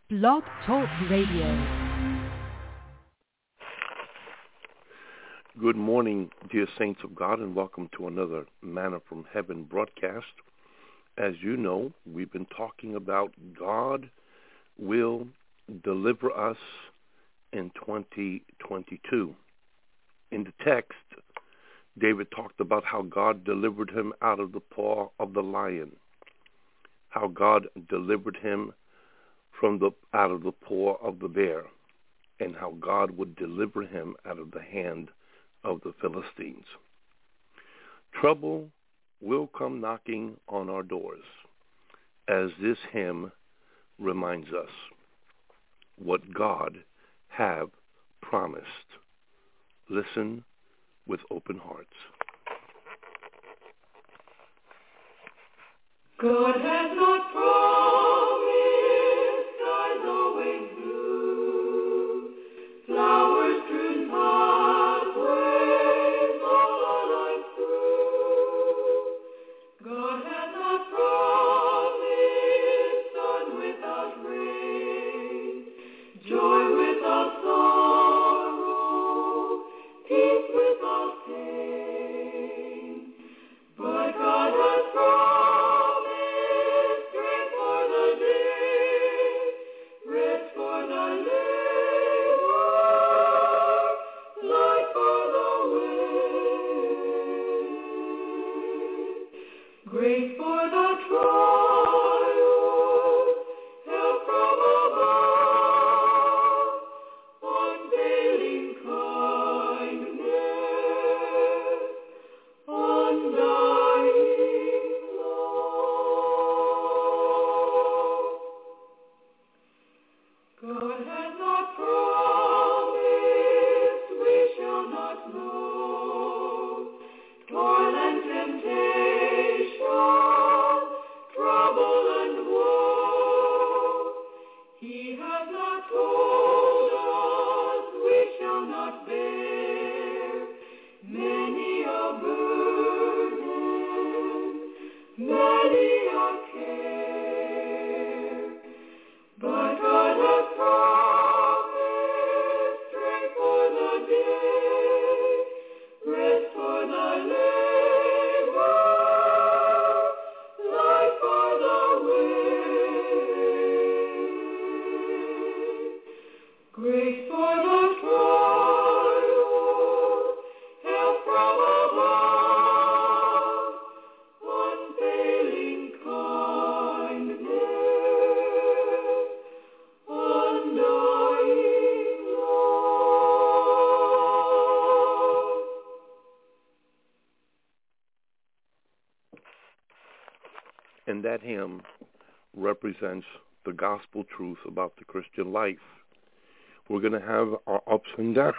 Blog Talk Radio. Good morning, dear saints of God, and welcome to another Manna from Heaven broadcast. As you know, we've been talking about God will deliver us in 2022. In the text, David talked about how God delivered him out of the paw of the lion, how God delivered him out of the paw of the bear, and how God would deliver him out of the hand of the Philistines. Trouble will come knocking on our doors, as this hymn reminds us what God have promised. Listen with open hearts. God has not promised skies always blue, flowers strewn pathways all our life through. God has not promised sun without rain, joy without sorrow, peace without pain. But God has promised strength for the day, rest for the labor, light for the way, grace for the trial, help from above, unfailing kindness, undying love. God has not promised we shall not know toil and temptation, trouble and woe. He has not told us we shall not bear many a burden, many a care. But God has promised strength for the day, rest for the labor, light for the way, grace for the trial, help from above, unfailing kindness, undying love. And that hymn represents the gospel truth about the Christian life. We're going to have our ups and downs.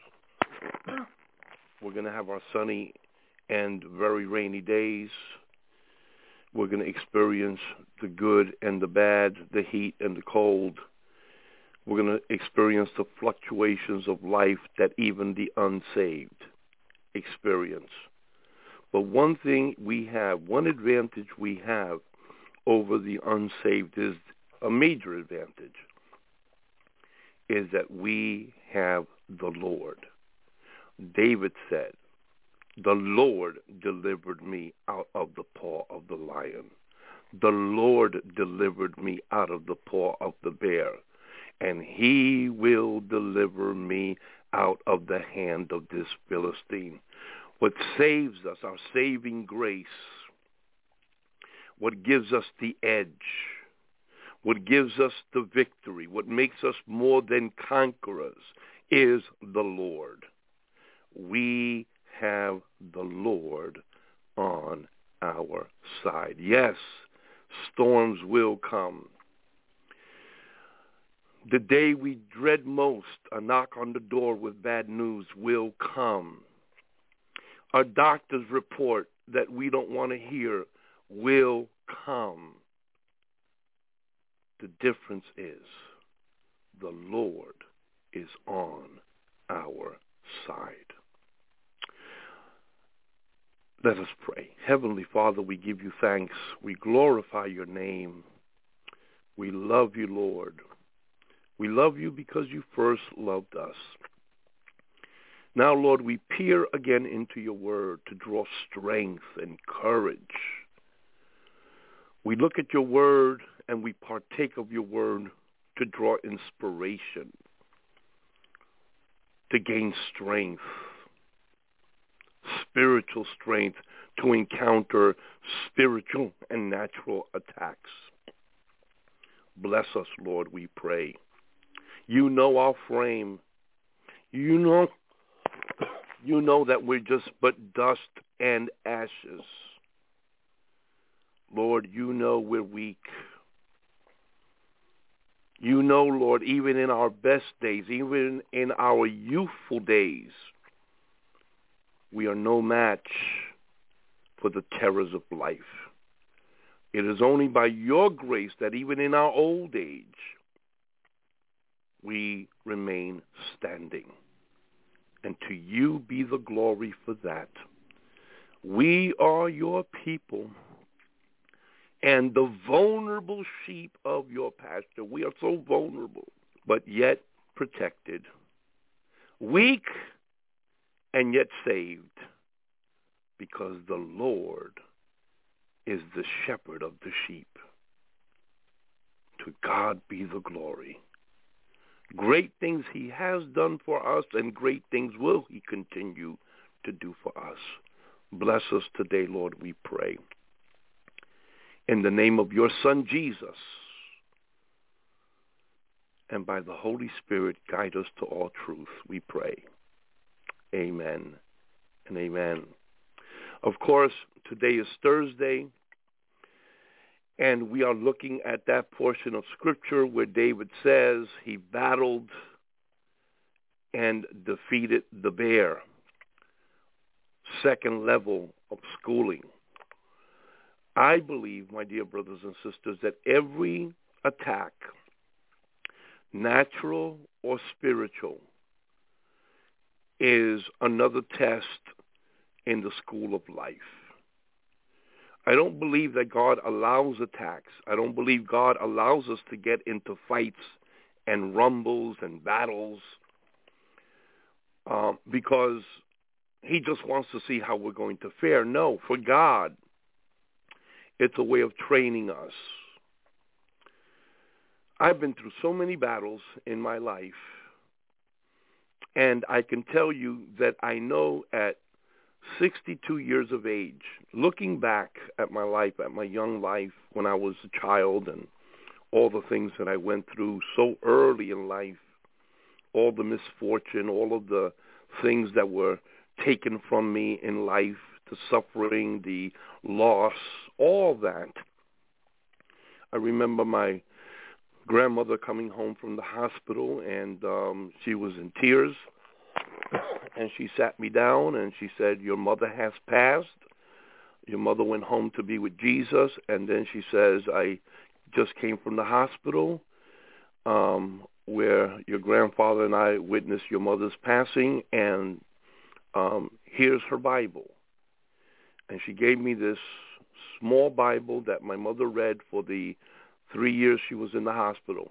We're going to have our sunny and very rainy days. We're going to experience the good and the bad, the heat and the cold. We're going to experience the fluctuations of life that even the unsaved experience. But one thing we have, one advantage we have over the unsaved, is a major advantage, is that we have the Lord. David said, "The Lord delivered me out of the paw of the lion. The Lord delivered me out of the paw of the bear, and he will deliver me out of the hand of this Philistine." What saves us, our saving grace, what gives us the edge, what gives us the victory, what makes us more than conquerors is the Lord. We have the Lord on our side. Yes, storms will come. The day we dread most, a knock on the door with bad news, will come. A doctor's report that we don't want to hear will come. The difference is the Lord is on our side. Let us pray. Heavenly Father, we give you thanks. We glorify your name. We love you, Lord. We love you because you first loved us. Now, Lord, we peer again into your word to draw strength and courage. We look at your word and we partake of your word to draw inspiration, to gain strength, spiritual strength, to encounter spiritual and natural attacks. Bless us, Lord, we pray. You know our frame. You know that we're just but dust and ashes. Lord, you know we're weak. You know, Lord, even in our best days, even in our youthful days, we are no match for the terrors of life. It is only by your grace that even in our old age, we remain standing. And to you be the glory for that. We are your people and the vulnerable sheep of your pasture. We are so vulnerable, but yet protected. Weak and yet saved, because the Lord is the shepherd of the sheep. To God be the glory. Great things he has done for us, and great things will he continue to do for us. Bless us today, Lord, we pray. In the name of your Son, Jesus, and by the Holy Spirit, guide us to all truth, we pray. Amen and amen. Of course, today is Thursday, and we are looking at that portion of Scripture where David says he battled and defeated the bear. Second level of schooling. I believe, my dear brothers and sisters, that every attack, natural or spiritual, is another test in the school of life. I don't believe that God allows attacks. I don't believe God allows us to get into fights and rumbles and battles because he just wants to see how we're going to fare. No, for God, it's a way of training us. I've been through so many battles in my life, and I can tell you that I know at 62 years of age, looking back at my life, at my young life when I was a child and all the things that I went through so early in life, all the misfortune, all of the things that were taken from me in life, the suffering, the loss, all that. I remember my grandmother coming home from the hospital, and she was in tears, and she sat me down, and she said, "Your mother has passed. Your mother went home to be with Jesus." And then she says, "I just came from the hospital where your grandfather and I witnessed your mother's passing, and here's her Bible." And she gave me this small Bible that my mother read for the 3 years she was in the hospital.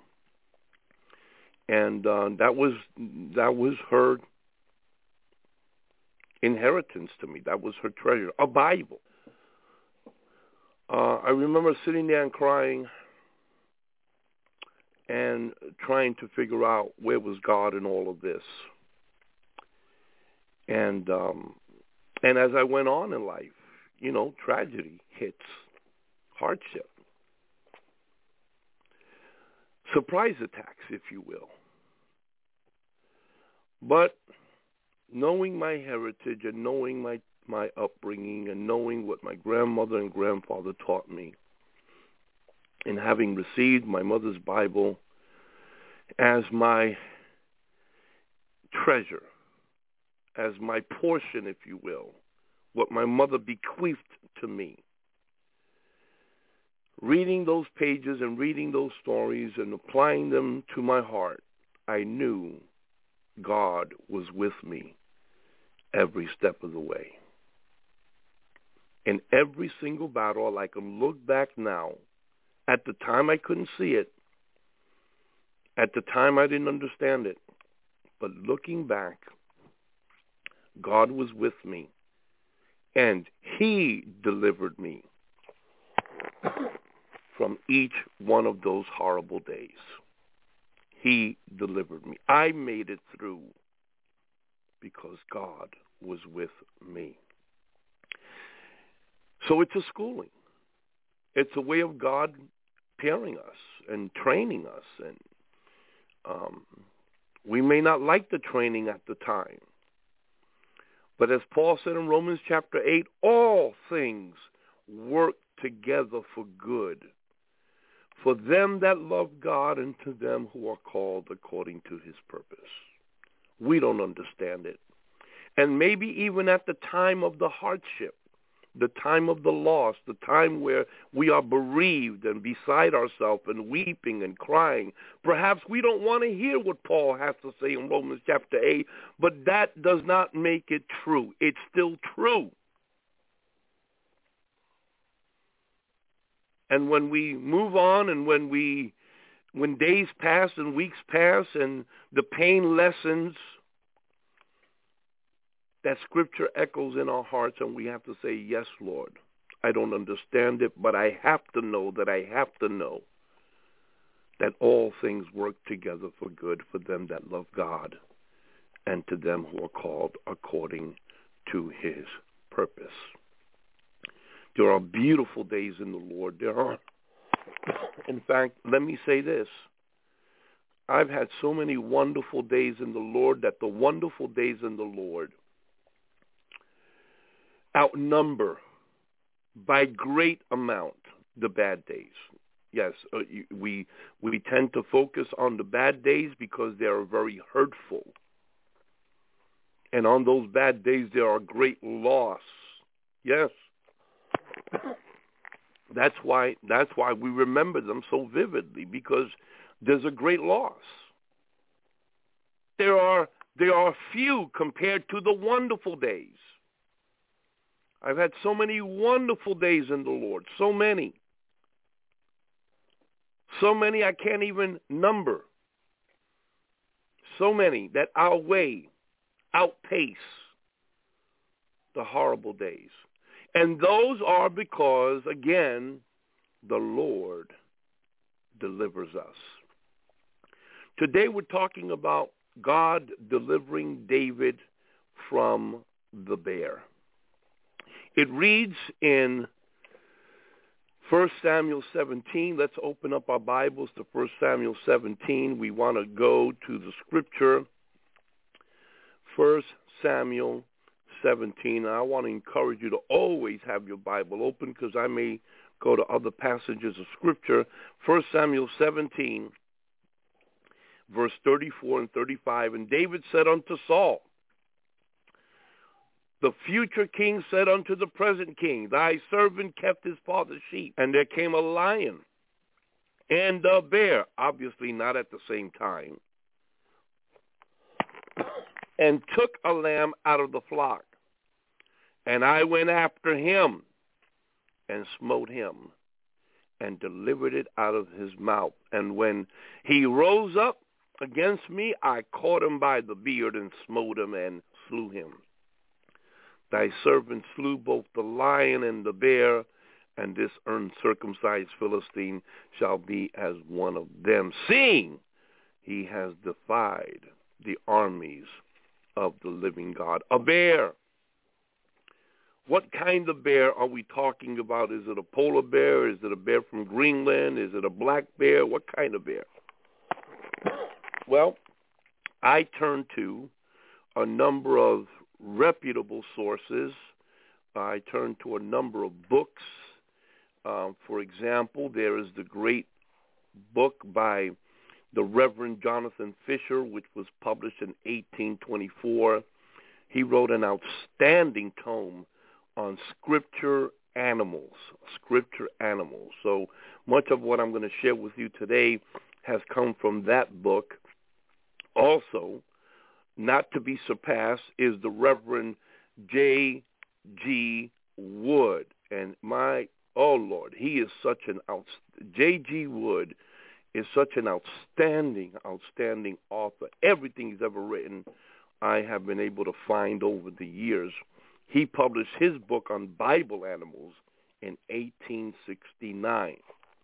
And that was her inheritance to me. That was her treasure, a Bible. I remember sitting there and crying and trying to figure out where was God in all of this. And as I went on in life, tragedy hits, hardship, surprise attacks, if you will. But knowing my heritage and knowing my upbringing and knowing what my grandmother and grandfather taught me, and having received my mother's Bible as my treasure, as my portion, if you will, what my mother bequeathed to me, reading those pages and reading those stories and applying them to my heart, I knew God was with me every step of the way. In every single battle, I can look back now. At the time I couldn't see it. At the time, I didn't understand it. But looking back, God was with me, and he delivered me from each one of those horrible days. He delivered me. I made it through because God was with me. So it's a schooling. It's a way of God preparing us and training us. And we may not like the training at the time. But as Paul said in Romans chapter 8, all things work together for good, for them that love God and to them who are called according to his purpose. We don't understand it. And maybe even at the time of the hardship, the time of the loss, the time where we are bereaved and beside ourselves and weeping and crying, perhaps we don't want to hear what Paul has to say in Romans chapter 8, but that does not make it true. It's still true. And when we move on and when days pass and weeks pass and the pain lessens, that scripture echoes in our hearts and we have to say, yes, Lord, I don't understand it, but I have to know that all things work together for good for them that love God and to them who are called according to his purpose. There are beautiful days in the Lord. There are. In fact, let me say this. I've had so many wonderful days in the Lord that the wonderful days in the Lord outnumber by great amount the bad days. Yes, we tend to focus on the bad days because they are very hurtful. And on those bad days, there are great loss. Yes. That's why we remember them so vividly, because there's a great loss. There are few compared to the wonderful days. I've had so many wonderful days in the Lord, so many I can't even number, so many that outpace the horrible days. And those are because, again, the Lord delivers us. Today we're talking about God delivering David from the bear. It reads in 1 Samuel 17. Let's open up our Bibles to 1 Samuel 17. We want to go to the scripture, 1 Samuel 17. I want to encourage you to always have your Bible open because I may go to other passages of scripture. 1 Samuel 17, verse 34 and 35. And David said unto Saul, the future king said unto the present king, thy servant kept his father's sheep, and there came a lion and a bear, obviously not at the same time, and took a lamb out of the flock. And I went after him and smote him and delivered it out of his mouth. And when he rose up against me, I caught him by the beard and smote him and slew him. Thy servant slew both the lion and the bear, and this uncircumcised Philistine shall be as one of them, seeing he has defied the armies of the living God. A bear. What kind of bear are we talking about? Is it a polar bear? Is it a bear from Greenland? Is it a black bear? What kind of bear? Well, I turned to a number of reputable sources. I turned to a number of books. For example, there is the great book by the Reverend Jonathan Fisher, which was published in 1824. He wrote an outstanding tome on scripture animals. So much of what I'm going to share with you today has come from that book. Also, not to be surpassed, is the Reverend J.G. Wood. And Lord, he is such an J.G. Wood is such an outstanding author. Everything he's ever written, I have been able to find over the years. He published his book on Bible animals in 1869.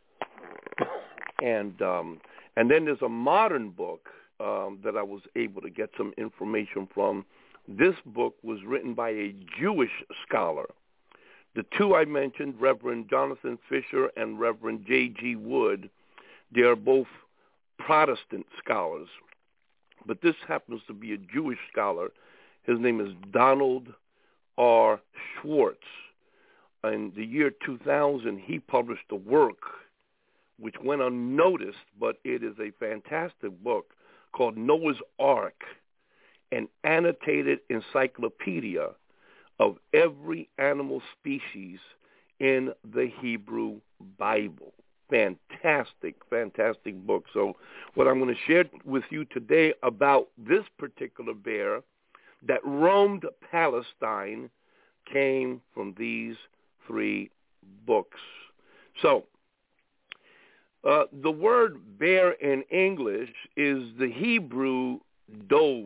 And then there's a modern book that I was able to get some information from. This book was written by a Jewish scholar. The two I mentioned, Reverend Jonathan Fisher and Reverend J.G. Wood, they are both Protestant scholars. But this happens to be a Jewish scholar. His name is Donald R. Schwartz. In the year 2000, he published a work which went unnoticed, but it is a fantastic book called Noah's Ark, an annotated encyclopedia of every animal species in the Hebrew Bible. Fantastic book. So what I'm going to share with you today about this particular bear that roamed Palestine came from these 3 books. So the word bear in English is the Hebrew dove,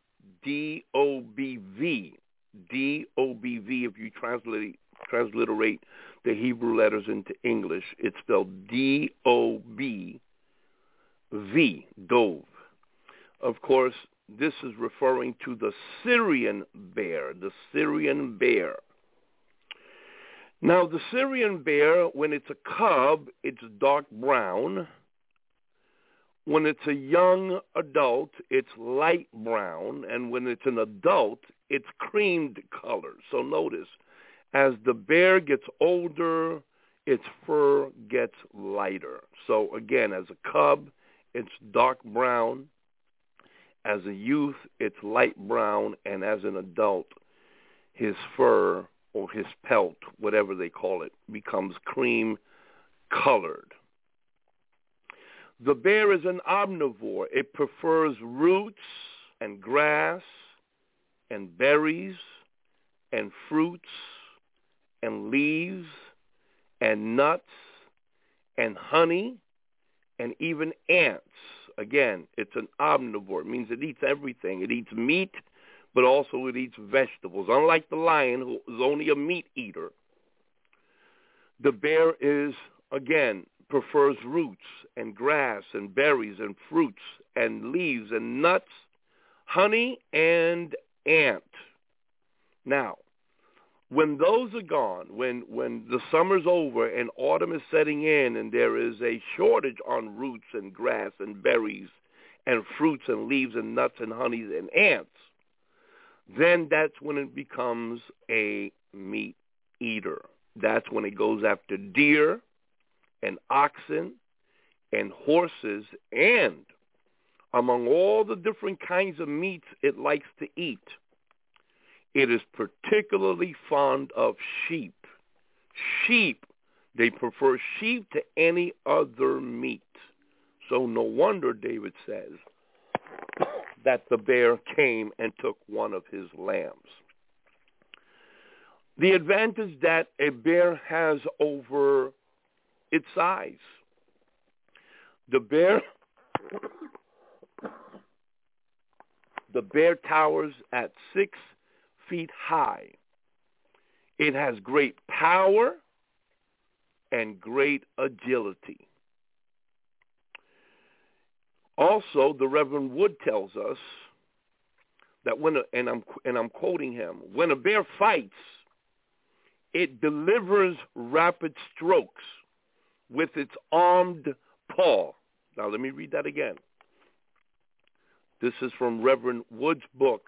D-O-B-V. D-O-B-V, if you transliterate the Hebrew letters into English, it's spelled D-O-B-V, dove. Of course, this is referring to the Syrian bear, Now, the Syrian bear, when it's a cub, it's dark brown. When it's a young adult, it's light brown. And when it's an adult, it's creamed color. So notice, as the bear gets older, its fur gets lighter. So again, as a cub, it's dark brown. As a youth, it's light brown. And as an adult, his fur or his pelt, whatever they call it, becomes cream colored. The bear is an omnivore. It prefers roots and grass and berries and fruits and leaves and nuts and honey and even ants. Again, it's an omnivore. It means it eats everything. It eats meat, but also it eats vegetables. Unlike the lion, who is only a meat eater, the bear prefers roots and grass and berries and fruits and leaves and nuts, honey and ant. Now, when those are gone, when the summer's over and autumn is setting in and there is a shortage on roots and grass and berries and fruits and leaves and nuts and honey and ants, then that's when it becomes a meat eater. That's when it goes after deer and oxen and horses, and among all the different kinds of meats it likes to eat, it is particularly fond of sheep. They prefer sheep to any other meat. So no wonder David says that the bear came and took one of his lambs. The advantage that a bear has over its size. The bear towers at 6 feet high. It has great power and great agility. Also, the Reverend Wood tells us that I'm quoting him, when a bear fights, it delivers rapid strokes with its armed paw. Now, let me read that again. This is from Reverend Wood's book.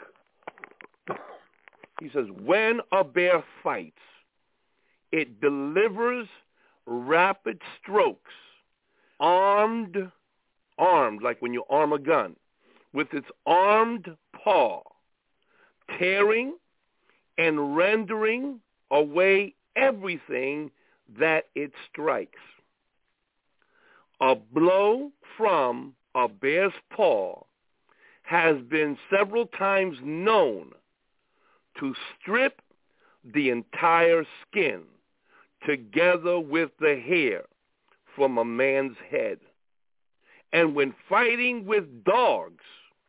He says, when a bear fights, it delivers rapid strokes, armed, like when you arm a gun, with its armed paw, tearing and rendering away everything that it strikes. A blow from a bear's paw has been several times known to strip the entire skin together with the hair from a man's head. and when fighting with dogs,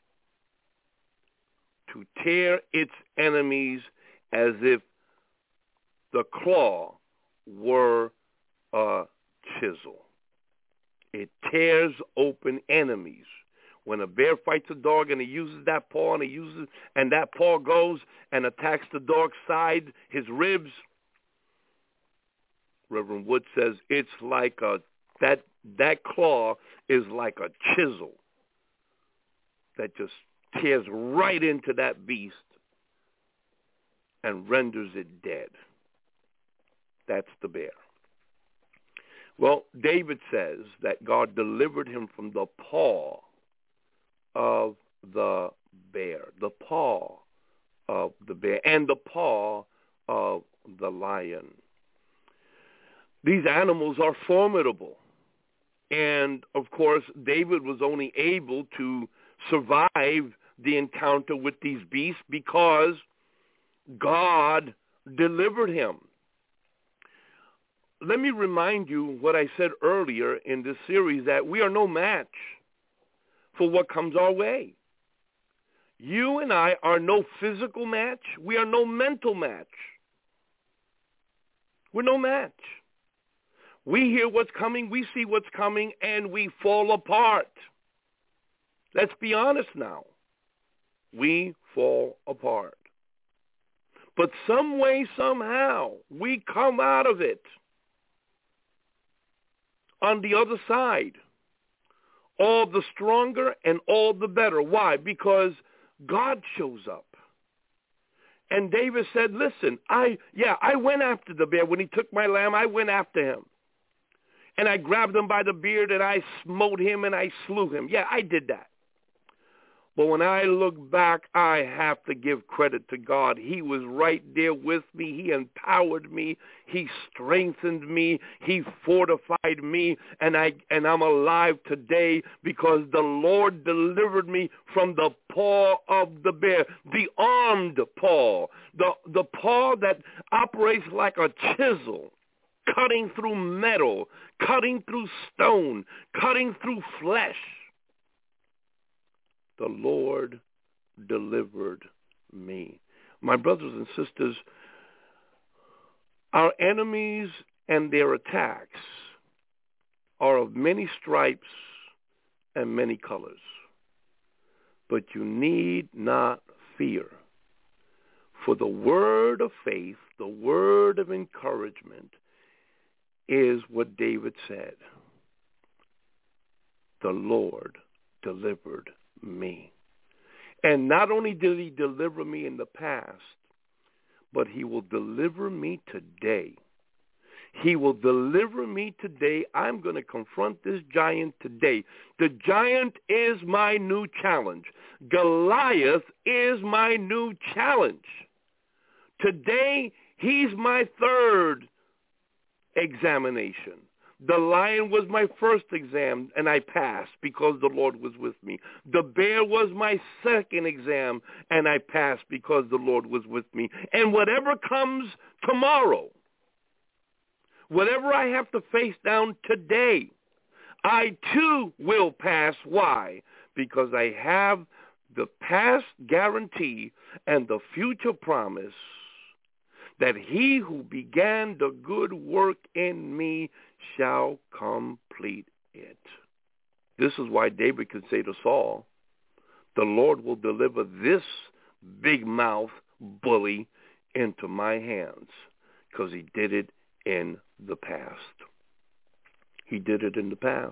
to tear its enemies as if the claw were a chisel. It tears open enemies. When a bear fights a dog and he uses that paw and that paw goes and attacks the dog's side, his ribs, Reverend Wood says it's like that claw is like a chisel that just tears right into that beast and renders it dead. That's the bear. Well, David says that God delivered him from the paw of the bear, the paw of the bear, and the paw of the lion. These animals are formidable. And, of course, David was only able to survive the encounter with these beasts because God delivered him. Let me remind you what I said earlier in this series, that we are no match for what comes our way. You and I are no physical match. We are no mental match. We're no match. We hear what's coming, we see what's coming, and we fall apart. Let's be honest now. We fall apart. But some way, somehow, we come out of it on the other side, all the stronger and all the better. Why? Because God shows up. And David said, listen, I went after the bear. When he took my lamb, I went after him. And I grabbed him by the beard and I smote him and I slew him. Yeah, I did that. But when I look back, I have to give credit to God. He was right there with me. He empowered me. He strengthened me. He fortified me. And I'm alive today because the Lord delivered me from the paw of the bear, the armed paw, the paw that operates like a chisel, cutting through metal, cutting through stone, cutting through flesh. The Lord delivered me. My brothers and sisters, our enemies and their attacks are of many stripes and many colors. But you need not fear. For the word of faith, the word of encouragement, is what David said. The Lord delivered me. And not only did he deliver me in the past, but he will deliver me today. He will deliver me today. I'm going to confront this giant today. The giant is my new challenge. Goliath is my new challenge. Today, he's my third examination. The lion was my first exam, and I passed because the Lord was with me. The bear was my second exam, and I passed because the Lord was with me. And whatever comes tomorrow, whatever I have to face down today, I too will pass. Why? Because I have the past guarantee and the future promise that he who began the good work in me shall complete it. This is why David could say to Saul, the Lord will deliver this big mouth bully into my hands, because he did it in the past. He did it in the past.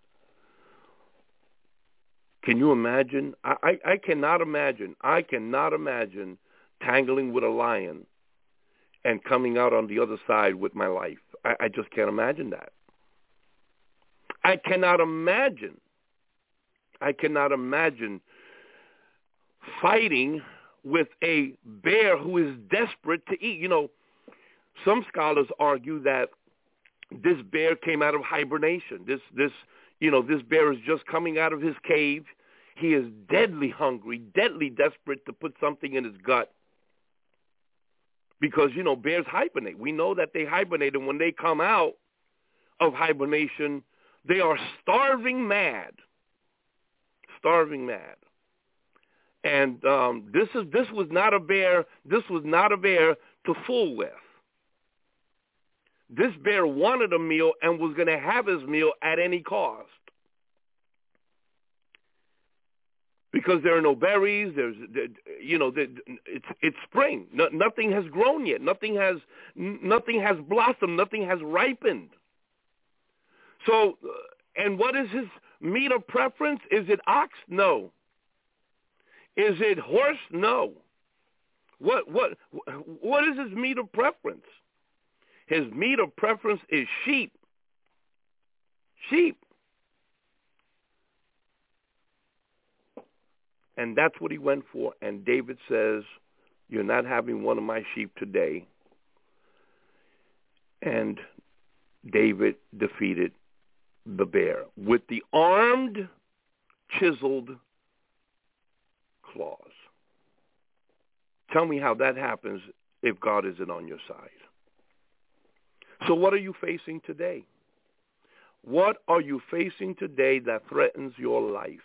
Can you imagine? I cannot imagine. I cannot imagine tangling with a lion and coming out on the other side with my life. I just can't imagine that. I cannot imagine fighting with a bear who is desperate to eat. You know, some scholars argue that this bear came out of hibernation. This bear is just coming out of his cave. He is deadly hungry, deadly desperate to put something in his gut. Because, bears hibernate. We know that they hibernate, and when they come out of hibernation, they are starving mad. starving mad. And this was not a bear. This was not a bear to fool with. This bear wanted a meal and was going to have his meal at any cost. Because there are no berries, it's spring. Nothing has grown yet. Nothing has blossomed. Nothing has ripened. So, and what is his meat of preference? Is it ox? No. Is it horse? No. What is his meat of preference? His meat of preference is sheep. Sheep. And that's what he went for. And David says, you're not having one of my sheep today. And David defeated the bear with the armed, chiseled claws. Tell me how that happens if God isn't on your side. So what are you facing today? What are you facing today that threatens your life?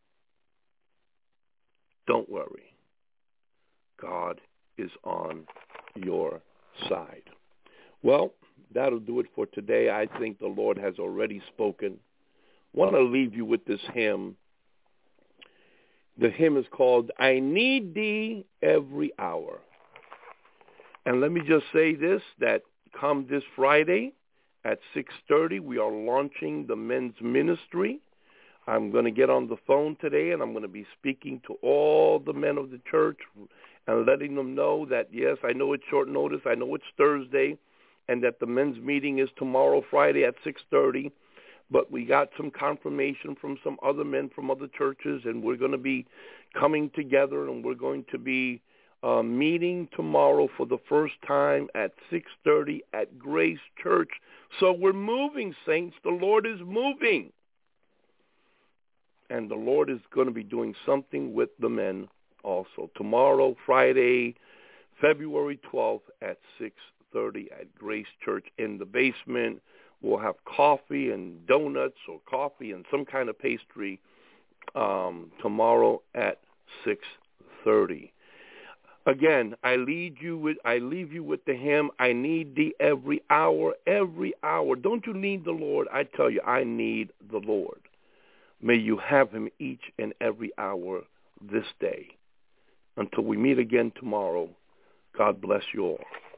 Don't worry. God is on your side. Well, that'll do it for today. I think the Lord has already spoken. I want to leave you with this hymn. The hymn is called, I Need Thee Every Hour. And let me just say this, that come this Friday at 6:30, we are launching the men's ministry. I'm going to get on the phone today, and I'm going to be speaking to all the men of the church and letting them know that, yes, I know it's short notice, I know it's Thursday, and that the men's meeting is tomorrow, Friday at 6:30. But we got some confirmation from some other men from other churches, and we're going to be coming together, and we're going to be meeting tomorrow for the first time at 6:30 at Grace Church. So we're moving, saints. The Lord is moving. And the Lord is going to be doing something with the men also. Tomorrow, Friday, February 12th at 6:30 at Grace Church in the basement. We'll have coffee and donuts or coffee and some kind of pastry tomorrow at 6:30. Again, I leave you with the hymn, I need thee every hour, every hour. Don't you need the Lord? I tell you, I need the Lord. May you have him each and every hour this day. Until we meet again tomorrow, God bless you all.